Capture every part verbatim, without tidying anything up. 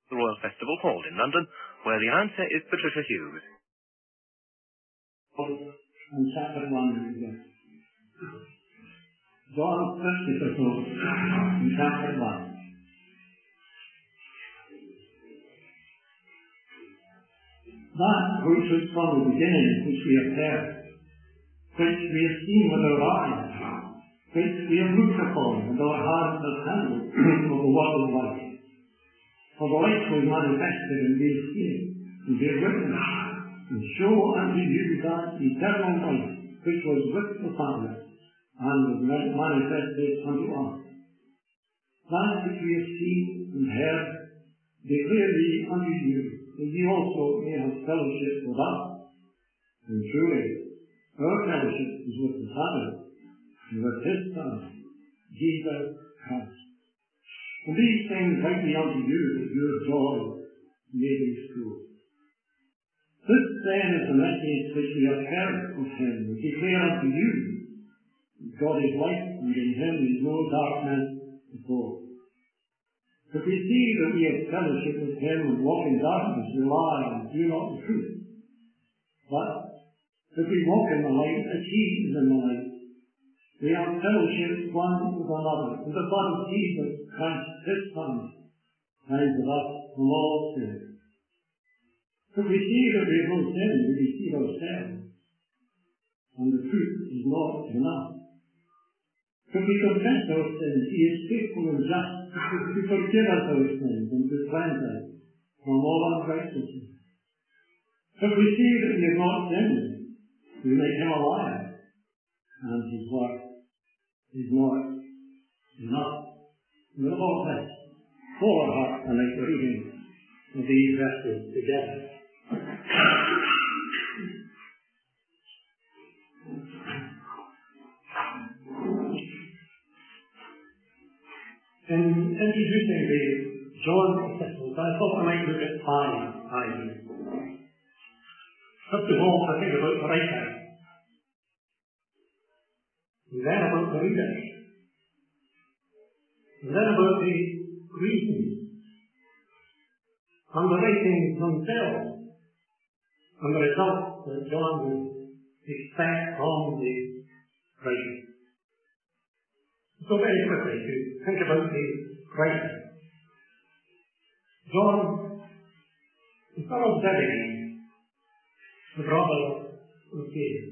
The Royal Festival Hall in London, where the announcer is Patricia Hughes. And chapter one again. John first episode in chapter one. That which was from the beginning, which we have heard, which we have seen with our eyes, which we have looked upon, and our hands have handled of the word of life. For the light was manifested, and we have seen it, and bear witness, and show unto you that eternal life, which was with the Father, and was manifested unto us. That which we have seen and heard, declare we unto you, that ye also may have fellowship with us. And truly, our fellowship is with the Father, and with his Son, Jesus Christ. And these things write we unto you, that your joy may be full. This then is the message which we have heard of him, and declare unto you, that God is light, and in him is no darkness at all. If we see that we have fellowship with him and walk in darkness, we lie and do not the truth. But if we walk in the light, as he is in the light, we have fellowship one with another, and the blood of Jesus Christ, his Son, cleanses us from all sin. If we see that we have no sin, we deceive ourselves, and the truth is not in us. If we confess our sins, he is faithful and just to forgive us our sins and to cleanse us from all unrighteousness. If we see that we have not sinned, we make him a liar, and his word is not enough. With all this, full of heart, and like the reading of these verses together. In introducing the John epistles, I thought I might look at five ideas. First of all, I think about the writer, and then about the reader, and then about the reasons, and the writings themselves, and the results that John would expect from the writing. So very quickly, to think about the writer. John, the son of Zebedee, the brother of James.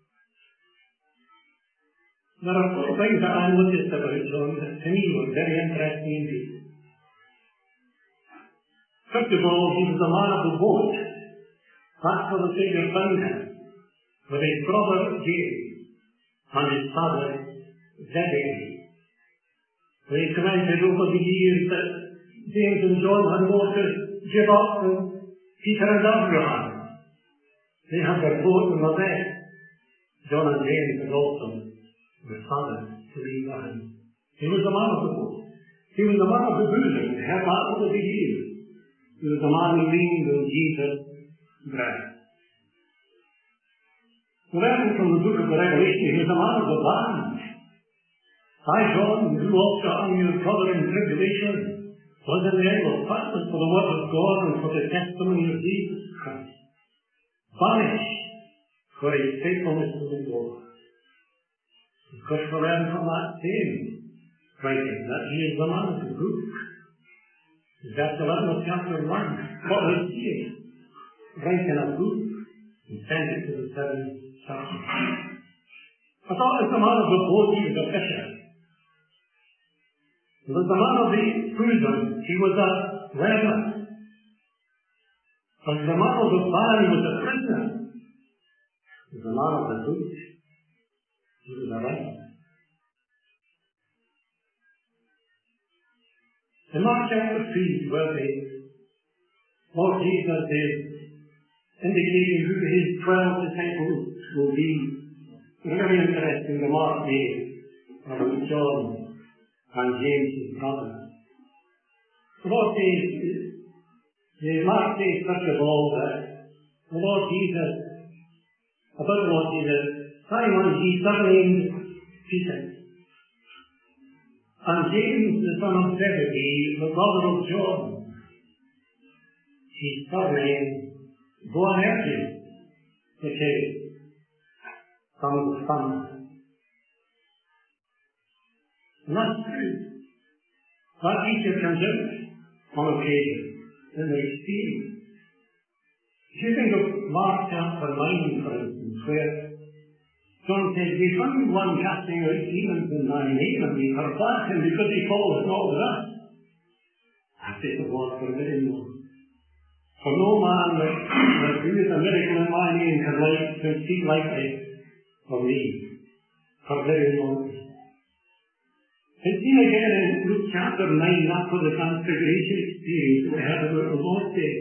There are four things that I noticed about John that to me were very interesting indeed. First of all, he was a man of the boat. That's where the Saviour found him, with his brother James and his father Zebedee. They commented over the years that James and John had more to give up than Peter and Abraham. They had their boat and their bed. John and James had also their father to leave behind. He was a man of the boat. He was a man of the bosom. He had that over the years. He was a man who leaned on Jesus' breast. Then from the book of the Revelation, he was a man of the band. I, John, who also am your brother in tribulation, was in the inward fatness for the word of God and for the testimony of Jesus Christ, banished for his faithfulness to the Lord. Because we learn from that same writing that he is the man of the book. Verse eleven of chapter one, what was he? Writing a book and send it to the seven churches. I thought as the man of the boat, he was a fisher. He was the man of the prison. He was a weaver. As the man of the bar, he was a prisoner. As the man of the boot, he was a writer. In Mark chapter three, where the Lord Jesus is indicating who his twelve disciples will be, very interesting remark made about John and James, his brother. The Lord says, the Mark says first of all that the Lord Jesus, about the Lord Jesus, Simon he surnamed Peter, and James the son of Zebedee, the brother of John. He's covering Boanerges, which is from the sun. And that's true. But Easter comes out on occasion in the experience. If you think of Mark chapter nine, for instance, where John says, we found one casting out demons in thy name, and we perplexed him because he followed not with us. I say the Lord forbidden one. For no man that, that doeth a miracle in my name can like to speak lightly of me. Forbidden one. It's seen again in Luke chapter nine, after the transfiguration experience we had about the Lord's Day.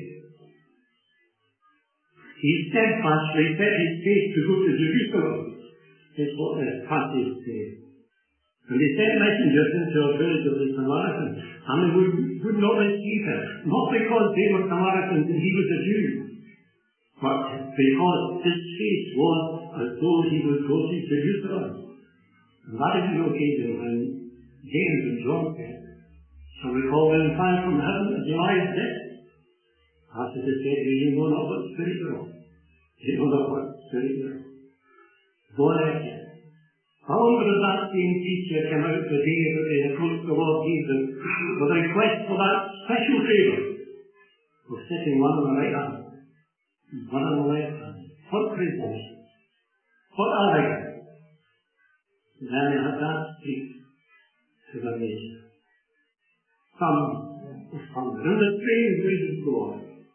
He steadfastly set his face to go to Jerusalem, is what the passage says. And they sent messengers into a village of the Samaritans, and they would, would not receive him, not because they were Samaritans and he was a Jew, but because his face was as though he would go to Jerusalem. And that is the occasion when James and John said, shall we call them fire from heaven as Elijah did? After they said, you know not what spirit you're on. You know not what spirit you're on. Go ahead. I wonder if that same teacher came out the day that they approached the Lord Jesus with a request for that special favour of sitting one on the right hand and one on the left hand. What presumption? What arrogance? And then they had that speak to the nation. Some was thunder. And the strange reasons go on.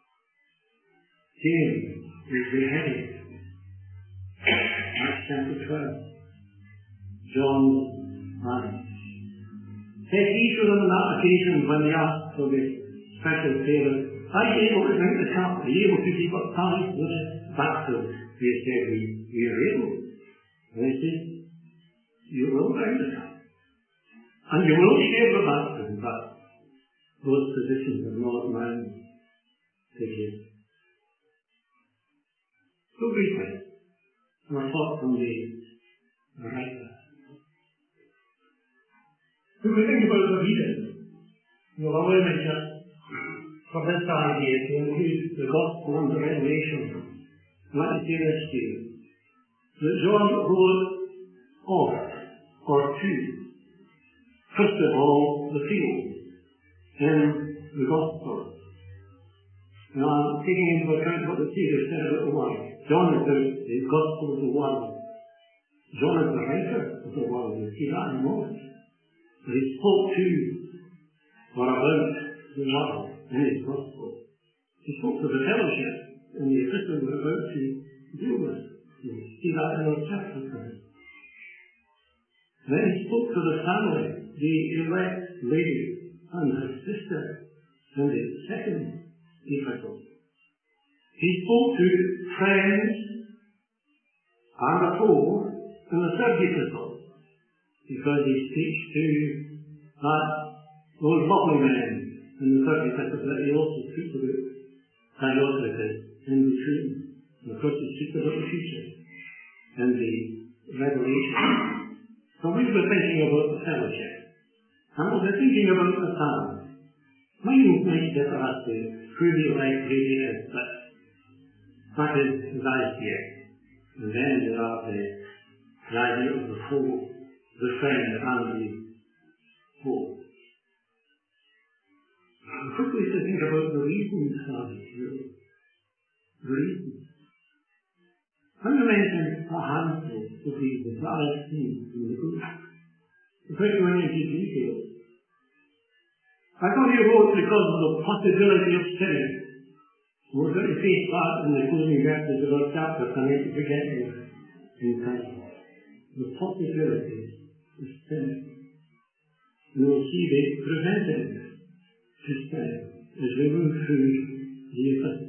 James is beheaded. Acts chapter twelve. John's marriage. Said he to them on that occasion when they asked for this special favour, are you able to drink the cup? Are you able to keep up ties with it? Baptism. They said, we, we are able. And they said, you will drink the cup. And you will share the baptism, but those positions are not mine to give. So briefly, our thought from the writer. When we think about the reading, we'll always just for this idea to include the Gospel and the Revelation. Let me say this to you. That John wrote of, or to, first of all, the field in the Gospel. Now, I'm taking into account what the Savior said about the Word. John is the, the Gospel of the Word. John is the writer of the Word. We'll see that in a moment. But he spoke to or about the Word in his Gospel. He spoke to the fellowship in the epistle we're about to deal with. You'll see that in our chapter for him. Then he spoke to the family, the elect lady and her sister, in the second epistle. He spoke to friends and a foe in the third epistle, because he speaks to that, those lovely men in the third epistle, that he also speaks about Theocritus in between. And of course he speaks about the future in the Revelation. So we were thinking about the fellowship, and we were thinking about the family. Mine might differ as to who the elect lady is, but that is his idea. And then there are the, the idea of the foe, the friend, and the foe. And quickly to think about the reasons for this, really. The reasons. I'm going to mention a handful of reasons that I've seen in the book. Without going into details. I thought he wrote because of the possibility of sinning. We're going to face that in the closing verses of our chapter, so I need to forget it in time. The possibility of sinning. And we'll see the preventive to sin as we move through the epistle.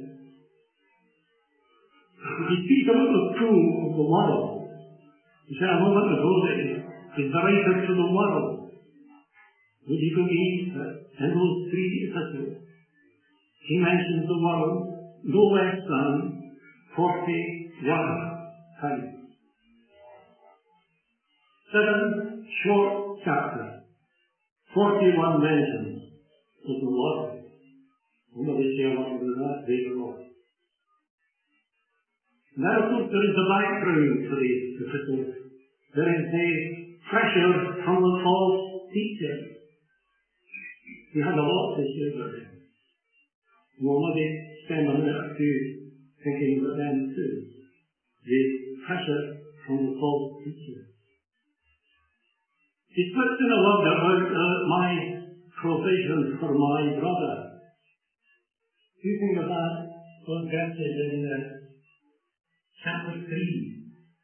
He speaks about the tool of the world. He said a moment ago that he's the writer to the world. Would you believe that in those three epistles he mentions the world no less than forty-one times. Seven short chapters, forty-one mentions of the world. I'm going to share what with that later on. Now, of course, there is a background to these epistles. There is a pressure from the false teacher. We had a lot to share about them. We'll maybe spend a minute or two thinking about them too. The pressure from the false teacher. He puts in a word about uh, my provision for my brother. Do you think of that? Those verses in uh, chapter three,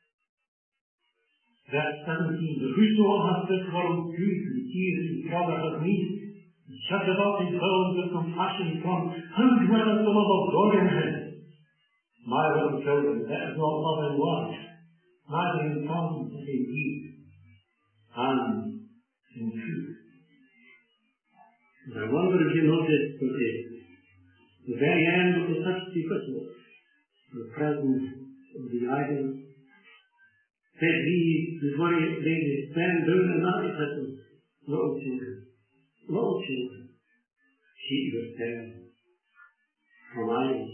verse seventeen. But whoso hath this world good and hears his brother has need, and shutteth up his bowels with compassion from, how dwelleth the love of God in him? My little children, that is not love in word, neither in tongue but in deed, and in truth. And I wonder if you noticed that the very end of the first epistle, the presence of the idol, said he, before he laid his pen down in that epistle, little children, little children, keep yourselves from idols.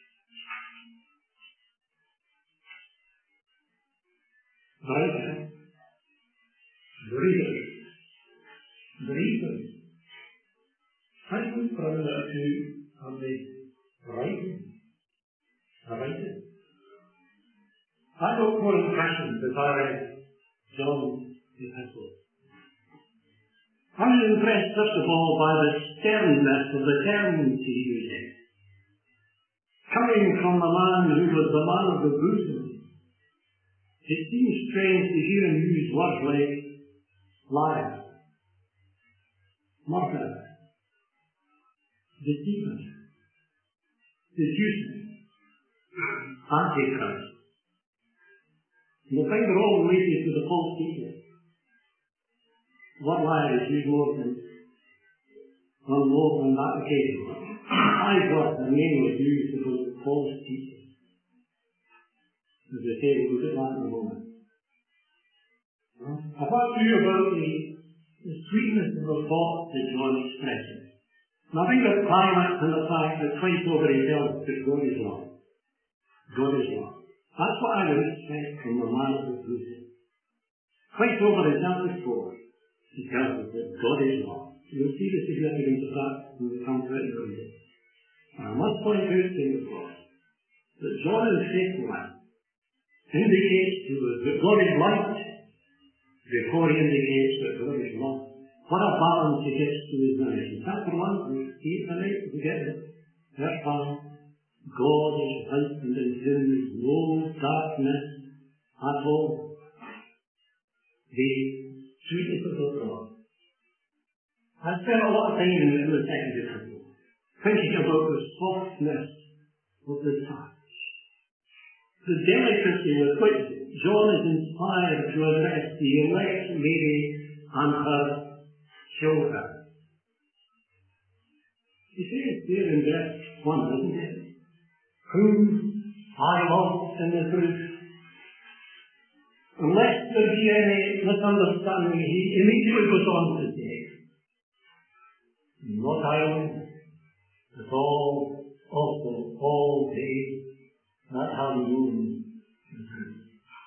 Right? Breathers. Breathers. I would for a minute or two of the writing. The writing. I got more impressions as I read John's epistle. I was impressed, first of all, by the sternness of the terms he uses. Coming from the man who was the man of the bosom, it seems strange to hear him use words like liar, murder, deceiver, seducer, antichrist. You'll find they're all related to the false teacher. What liar is used more than on more than that occasion. Five words the name was used for the false teacher. As I say, we'll look at that in a moment. I thought to you about the, the sweetness of the thought that John expresses. And I think that climax in the fact that twice over he tells us that God is love. God is love. That's what I would expect from the man of the bosom. Twice over in chapter four, he tells us that God is love. You'll see the significance of that when we come to it in a minute. And I must point out to you, of course, that John in faithfulness indicates to us that God is light before he indicates that God is love. What a balance he gets to his marriage. In chapter one, verse eight and eight, we get it. Verse five, God is light and in him is no darkness at all. The sweetness of the God. I spent a lot of time in the second epistle thinking about the softness of the touch. The delicacy with which John is inspired to address the elect Mary and her children. He says there in verse one, isn't it? Whom I love in the truth. Unless there be any misunderstanding, he immediately goes on to say, not I only, but all, also, all they that have known the truth.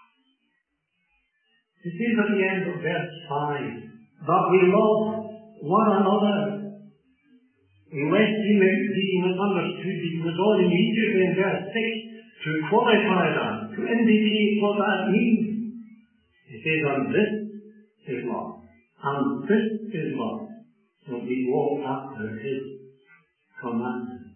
It says at the end of verse five, that we love one another, lest he may be misunderstood, because on immediately in verse six, to qualify that, to indicate what that means. He says, and this is love, and this is love, that we walk after his commandments.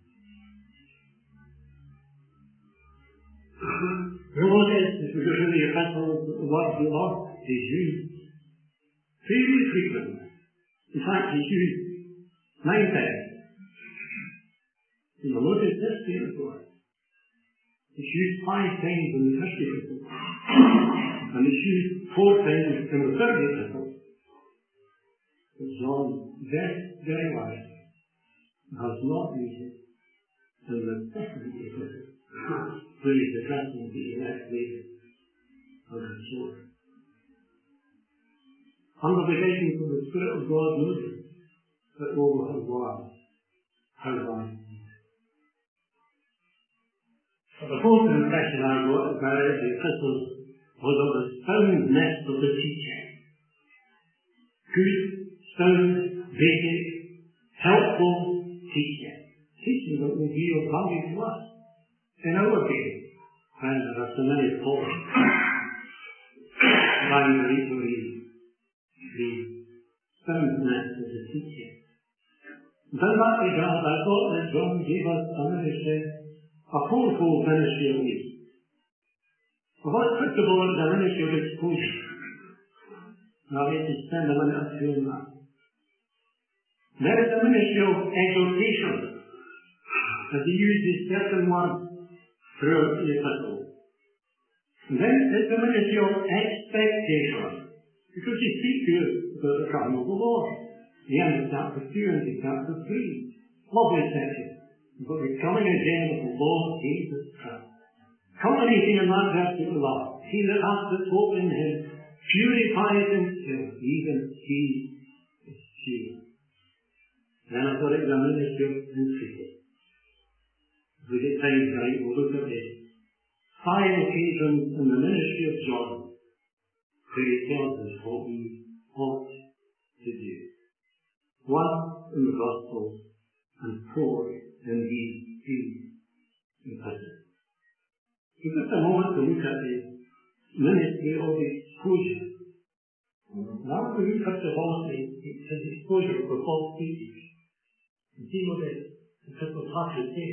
You'll notice, if we go through the epistles, the word love is used fairly frequently. In fact, it's used nine times. You'll notice this famous word. It's used five times in the first epistle, and it's used four times in the third epistle. But John very, very wisely has not used it in the second epistle, where he's addressing the elect lady of his children. Under the guidance of the Spirit of God, notice that all have wise, how wise. But the fourth impression I got about the epistles was of the soundness of the teaching. Good, sound, basic, helpful teaching. Teaching that will be of value to us in our day, when there are so many faults trying to read the soundness of the teaching. In that regard, I thought that John gave us a ministry, a fourfold ministry of lead. What first of all is the ministry of exposure. Now let us spend a minute or two on that. There is the ministry of exhortation, as he uses certain words throughout the epistle. And then it's the ministry of expectation, because he speaks to us about the coming of the Lord. The end of chapter two and chapter three. Lovely section. But the coming again of the Lord Jesus Christ. Culminating in that verse of the love. He that hath this hope in him purifies himself, even he is pure. Then I thought it was a ministry of entreaty. If we get time tonight, we'll look at the five occasions in the ministry of John where he tells us what we ought to do. One in the Gospels and four in these two epistles. So just a moment to look at the ministry of exposure. Now we look at the whole thing, it's an exposure for false teachers. And see what the epistle has to say.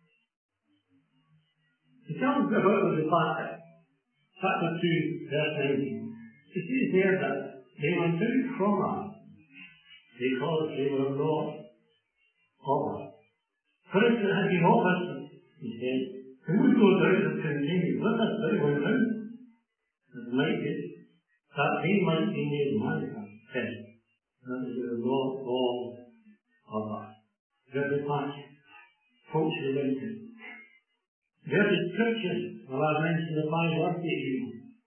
It tells us about the disciples. Chapter two, verse nineteen. It says there that they went out from us because they were not of us. For if it had been of us, he said, who would go down and continue with us? They went out. And like it, that they might be made manifest, that they were not all of us. Very much folks related. There's a scripture, well, I mentioned the five words to you.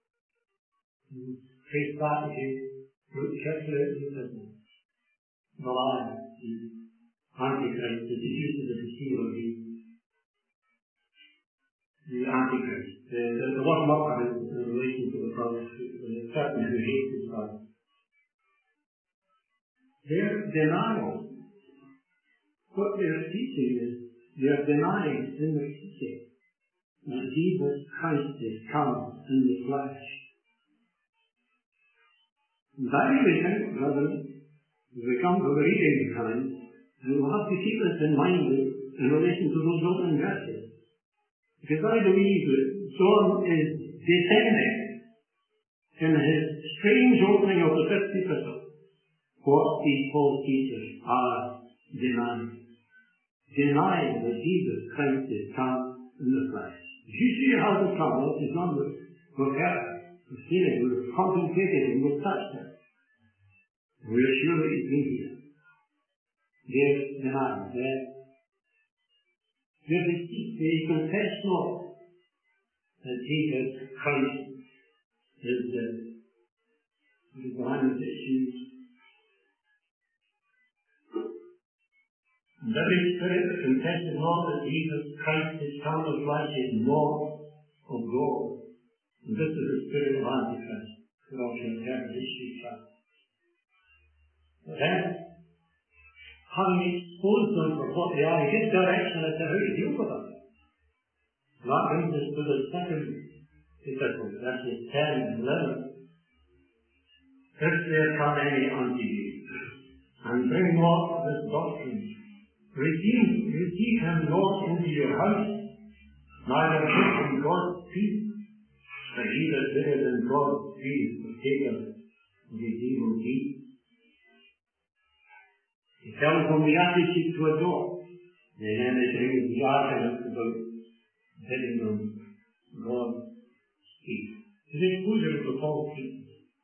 Trace back to Luke chapter eight. The lie, the Antichrist, the seducer, the deceiver, the, the Antichrist. The, the, the one mocker in, in relation to the promise, the certain who hates his God. Their denial, what they're teaching is, they're denying in their teaching that Jesus Christ is come in the flesh. And that really think, brethren, as we come to the reading time, and we'll have to keep this in mind in relation to those opening verses. Because I believe that John is descending in his strange opening of the fifth epistle what these false teachers are denying. Denying that Jesus Christ is come in the flesh. If you see how the come, what is done with we've heard, we've seen it, we've contemplated it, we've touched it. We are sure that he's been here. They're denying, they're they're deceived. They confess not that Jesus Christ is the is the one that issues. And every spirit that confesses not that Jesus Christ is come in the flesh is not of God. And this is the spirit of Antichrist. We all should have this issue. But then, having exposed them for what they are, he gives direction as to how to deal with them. That brings us to the second epistle, verses ten and eleven. If there come any unto you, and bring not this doctrine, receive, receive him not into your house, neither give him God's peace, for he that liveth in God's peace partaketh of his evil deeds. He tells them the attitude to adopt, and then they bring the argument about bidding them God's peace. It's an exposure of the false teachers.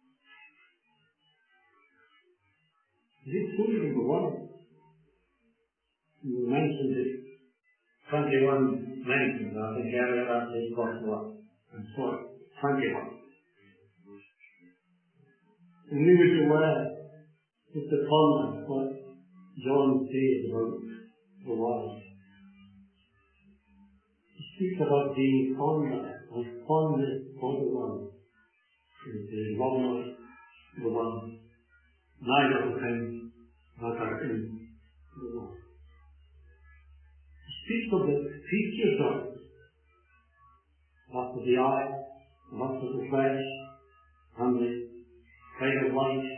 It's an exposure of the world. You mentioned it, twenty-one mentions, I think earlier that is forty-one, and so twenty-one. And we were aware, just to ponder what John says about the world. He speaks about being fond of it, and fondness for the world. The love of the world. Neither of them that are in the world. He speaks of the features of it. Lust of the eye, lust of the flesh, and the pride of life.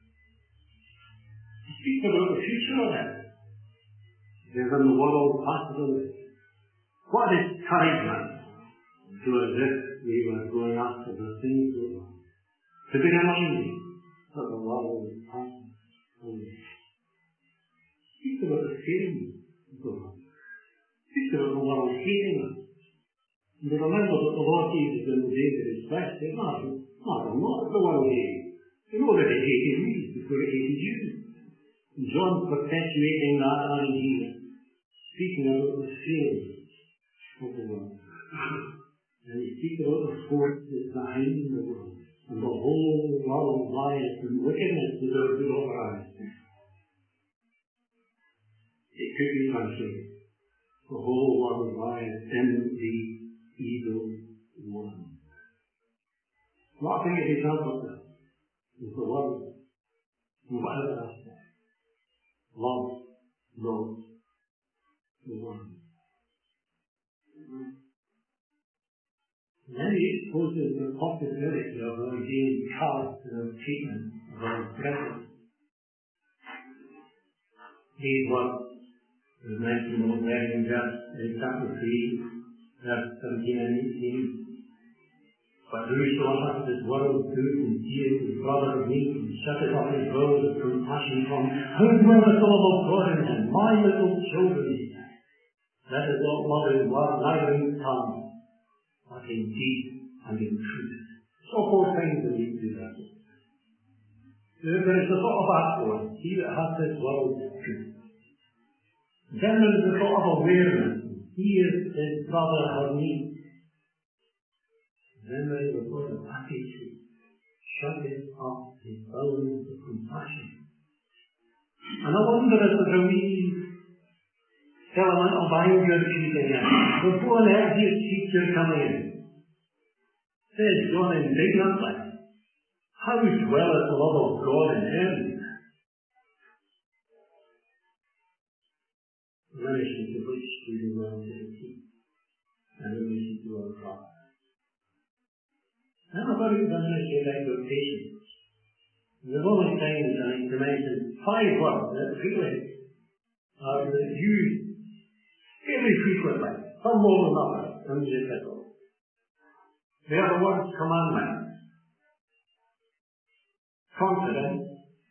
He speaks about the future of it. There's in the world possibility. What is encouragement to as if we were going after the things of the world? To be reminded that the world is passing away. Speak about the feeling of the world. Speak about the world hating us. And they remember that the Lord Jesus in the days of his flesh said, no, no, I'm not the world hating. You know that it hated me before it hated you. And John perpetuating that idea, speaking about the feeling of the world. And he speaks about the force that's behind the world. And the whole world lies in wickedness without good overeyes. It could be translated. The whole world lies in the evil one. What I think it is of that is the world, in whatever aspect. Love, knows the one. Then he exposes the possibility of our being cast in a treatment of our presence. These words, as mentioned already in verse chapter three, verse seventeen and eighteen. But whoso hath this world good and seeth his brother weak and shutteth up his rose of compassion from, how dwelleth the love of God in him? My little children, he said, let us not love in word, neither in tongue, but in deed and in truth. So four things that we do that. There is the thought of affluence, he that hath this world good. Then there is the thought of awareness, he is his brother has need. Then there is the thought of attitude, shutting up his bowels of compassion. And I wonder if there's a wee element of anger creeping in. There's one obvious teacher coming in. Says John indignantly, how dwelleth the love of God in him? Relation to which we do well to the king, and relation to our God. And about it, doesn't it say exhortation? There's only times I think to mention five words that really are used fairly frequently, some more than others, in the epistle. They are the words commandment, confidence,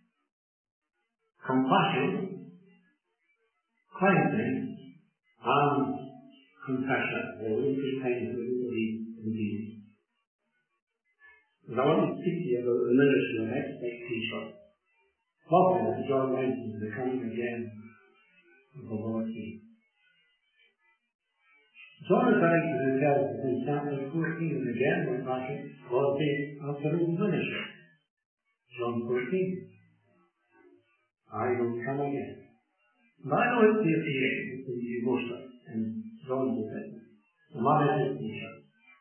compassion, cleansing, and confession. There are three times that we believe in these. I want to speak to you about the ministry of expectation. Lovely that John mentions the coming again of the Lord Jesus. John is writing to the tells in chapter fourteen, and again we're back at Lord Jesus after his ministry. John fourteen. I will come again. And I know it's the appearing to you mostly in John's witness. The manifestation.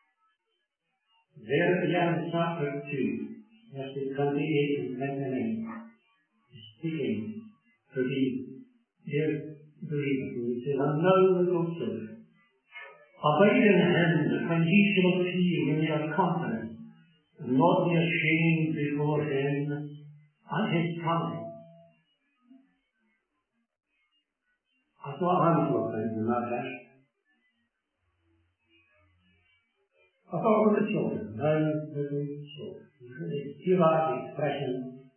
There at the end of chapter two, verses twenty-eight and twenty-nine, he's speaking to these dear believers, and he says, and now, little children, abide in him, that when he shall appear, we may have confidence, and not be ashamed before him at his coming. I thought a handful of things in that verse. I thought of the children, now little children. You can hear that expression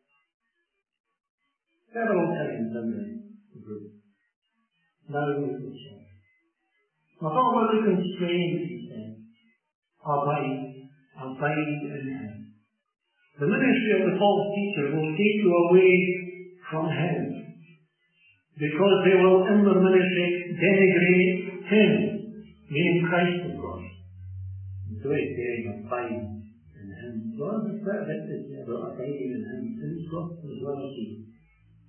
several times in the group. Now little children. I thought about the constraints, he said. Abide, abide in him. The ministry of the false teacher will take you away from him, because they will in their ministry denigrate him, meaning Christ of God. So it's saying abide in him. God is quite a bit to say about abiding in him in his gospel as well as he.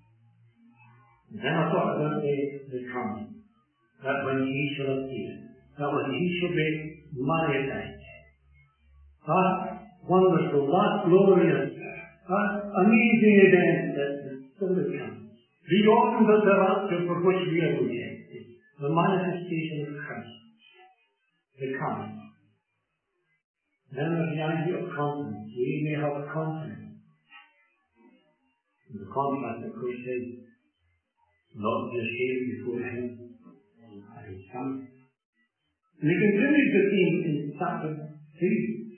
And then I thought about the, the coming, that when he shall appear, that when he shall be manifested, that wonderful, that glorious, that amazing event that is still to come, the autumn of the rapture for which we are waiting, the manifestation of Christ, the coming. Then there's the idea of confidence. We may have confidence. And the contrast, of course, is not be ashamed before him at his coming. And he continues the theme in chapter two.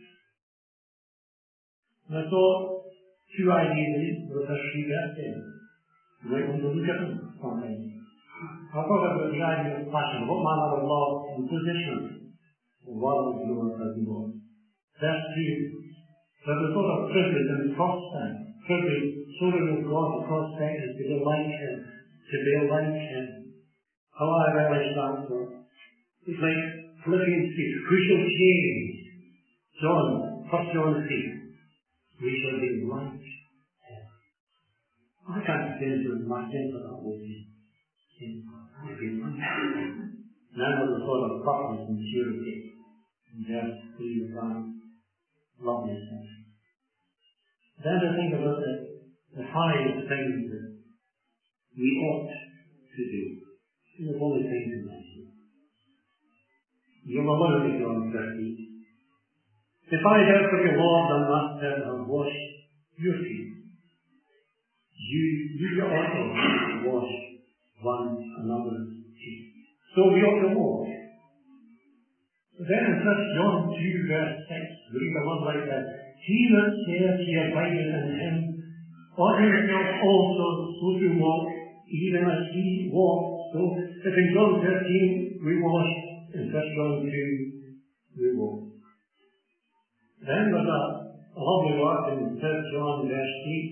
And I thought two ideas with the three verses. You might want to look at them sometime. I thought about the idea of passion. What manner of love and position the world is known as the Lord. Verse two. There's a sort of privilege and prospect. Privilege, children of God, the prospect is to be like him. To be like him. How I relish that thought. It's like Philippians three. Who shall change? John, First John three. We shall be like him. I can't begin to imagine what that will be. I'll be like him. None of the sort of purpose and purity. And verse three of that lovely stuff. Then to think about the, the highest things that we ought to do. There's only things to mention. You'll allow me to on thirty. If I therefore your Lord and Master have washed your feet, you, you also wash one another's feet. So we ought to wash. Then in First John two verse six, we read a word like that. He that saith he abideth in him, ought himself also so to walk, even as he walked. So if in John thirteen we wash, in First John two we walk. Then there's a, a lovely word in First John verse eight.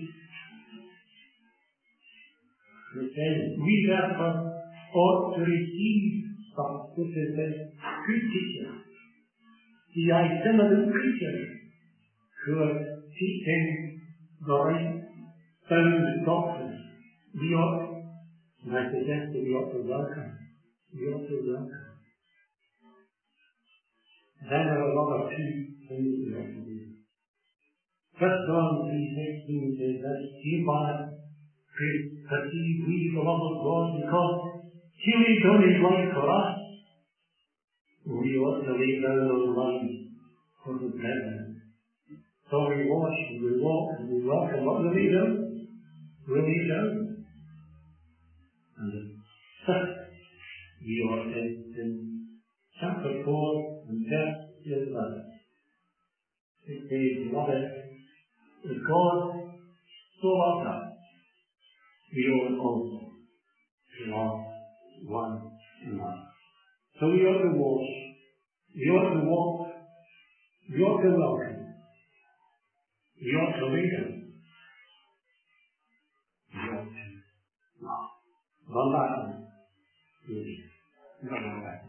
It says, we therefore ought to receive stuff. This is the good teacher, the itinerant preacher, who are teaching the right sound doctrine. We ought, and I suggest that we ought to welcome. We ought to welcome. Then there are another two things we ought to do. First John three sixteen says that hereby perceive we the love of God, because he laid down his life for us. We ought to lay down our lives for the brethren. So we wash and we walk and we welcome. What do we do? We lay down. And the fifth, we ought to, in chapter four and verse eleven, it says, beloved, if God so loved us, we ought also to love one another. So we ought to wash, we ought to walk, we ought to welcome, we ought to lay down, we ought to love. One last one, really.